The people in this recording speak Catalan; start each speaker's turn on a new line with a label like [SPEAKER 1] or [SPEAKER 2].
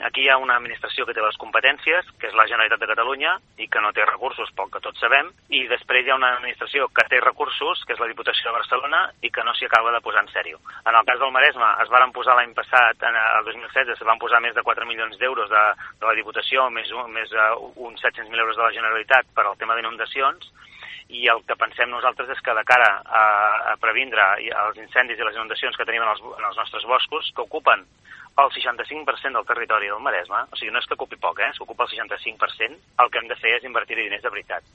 [SPEAKER 1] Aquí hi ha una administració que té les competències, que és la Generalitat de Catalunya, i que no té recursos, pel que tots sabem, i després hi ha una administració que té recursos, que és la Diputació de Barcelona, i que no s'hi acaba de posar en sèrio. En el cas del Maresme, es varen posar l'any passat, el 2016, se van posar més de 4 milions d'euros de la Diputació, més uns 700.000 euros de la Generalitat per al tema d'inundacions, i el que pensem nosaltres és que de cara a previndre els incendis i les inundacions que tenim en els nostres boscos, que ocupen el 65% del territori del Maresme, o sigui, no és que ocupi poc, s'ocupa el 65%, el que hem de fer és invertir-hi diners de veritat.